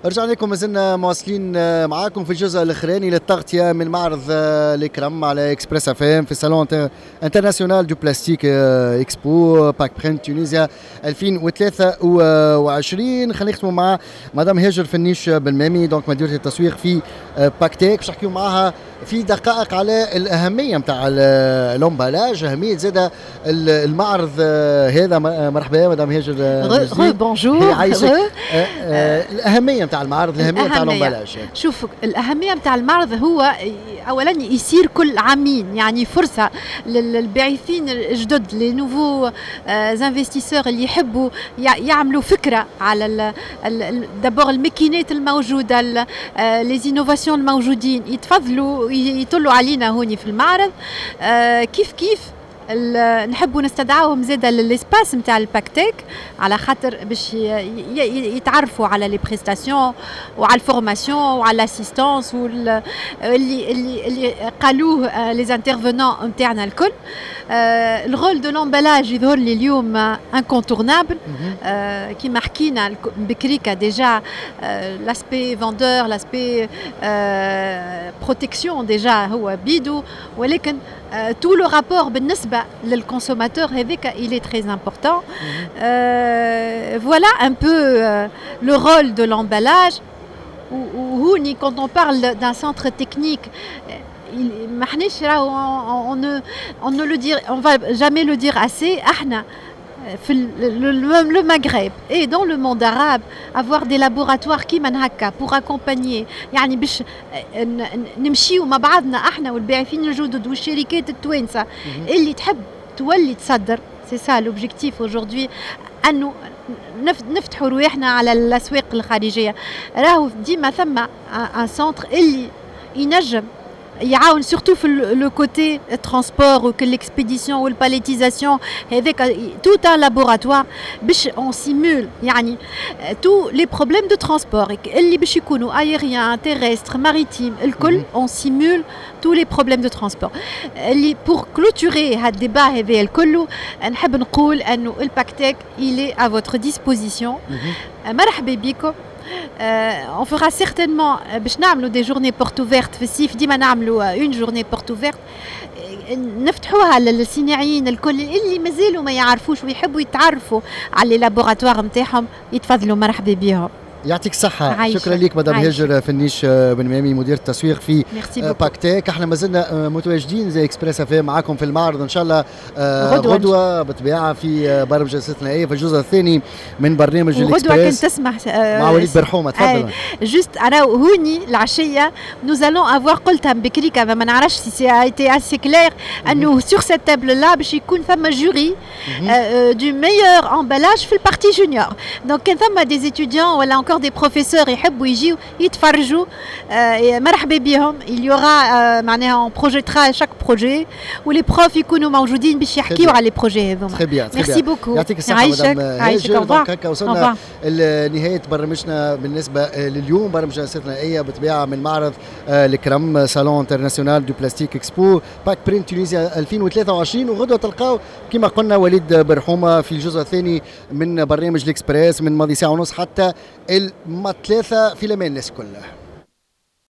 رجعنا لكم مازلنا مواصلين معاكم في الجزء الاخراني للتغطيه من معرض الكرم على اكسبريس اف ام في الصالون انترناسيونال دو بلاستيك اكسبو باك برنت تونيزيا 2023. خلينا نختموا مع مدام هاجر فنيش بالمامي دونك مديرة التسويق في باكتيك باش نحكيو معها في دقائق على الاهميه نتاع الامبالاج، اهميه زاده المعرض هذا. مرحبا مدام هاجر. بونجور. الاهميه نتاع المعرض، الاهميه نتاع الامبالاج. شوف الأهمية نتاع المعرض هو أولا يصير كل عامين، يعني فرصة للباعثين الجدد لي نوفو انفستيسور اللي يحبوا يعملوا فكرة على دابور الماكينات الموجودة، لي زينوفاسيون الموجودين، يتفضلوا يطلوا علينا هوني في المعرض. كيف نحبوا نستدعوهم زاده للاسباس نتاع الباكتيك على خاطر باش يتعرفوا على لي بريستاسيون وعلى الفورماسيون وعلى الاسيستانس اللي قالوه لي انترفونون نتاعنا الكل. الرول دو لومبالاج يظهر لي اليوم انكونتورنابل، كيما حكينا بكريكا ديجا لاسبي فوندور لاسبي بروتيكسيون ديجا هو بيدو، ولكن tout le rapport بالنسبة للconsommateur هذيك il est très important. Voilà un peu le rôle de l'emballage. وهوني quand on parle d'un centre technique, on ne le dit, on va jamais le dire assez. احنا في le Maghreb et dans le monde arabe avoir des laboratoires كيما هكا pour accompagner، يعني باش نمشيو مع بعضنا احنا والباعثين الجدد والشركات التوانسه اللي تحب تولي تصدر. سي سا لوبجيكتيف aujourd'hui، انه نفتحوا رواحنا على الاسواق الخارجيه. راهو ديما ثم ان سنتر اللي ينجم يعاون سورتو في لو كوتي ترانسبور و ليكسبيديسيون والباليتيزاسيون. هذاك توت ان لابوراتوار باش اون سيمول يعني تو لي بروبليم دو ترانسبور اللي باش يكونوا ايريان تيرستر ماريتيم الكل اون سيمول تو لي بروبليم دو ترانسبور. اللي بور كلوتوري هاد الديبا هذا الكل نحب نقول انه الباكتيك il est à votre disposition. مرحبا بكم. On fera certainement باش نعملوا des journées portes ouvertes في الصيف، ديما نعملوا une journée porte ouverte نفتحوها للصناعيين الكل اللي مازالوا ما يعرفوش ويحبوا يتعرفوا على لي لابوراتوار نتاعهم. يتفضلوا مرحبا بهم. يعطيك الصحة. شكرا لك مدام هاجر فنيش بن مامي مدير التسويق في باكتيك. احنا مازلنا متواجدين زي اكسبريس اف ام معاكم في المعرض ان شاء الله غدوة بالطبيعة في برمجة استثنائية في الجزء الثاني من برنامج الاكسبريس. غدوة كنت تسمح مع وليد برحومة. تفضل. جست انا هوني العشية nous allons avoir قلتها بكري كذا ما نعرفش سي a été assez clair انه sur cette table là باش يكون ثم جوري du meilleur emballage في البارتي جونيور. دونك كان ثم des étudiants ولا des professeurs يحبوا يجيو يتفرجوا. مرحبا بهم. il y aura معناها on projettera chaque projet ولي بروف يكونوا موجودين باش يحكيوا على لي بروجي هذوما. ميرسي بوكو. يعطيك الصحة مدام هاجر. دونك هكا وصلنا لنهاية برنامجنا بالنسبة لليوم، برنامج استثنائية بالطبيعة من معرض الكرم صالون انترناسيونال دو بلاستيك اكسبو باك برنت تونيزيا 2023. وغدوة تلقاو كما قلنا وليد برحومة في الجزء الثاني من برنامج الاكسبريس من ماضي ساعة ونص حتى الثلاثة في الأمان الناس كلها.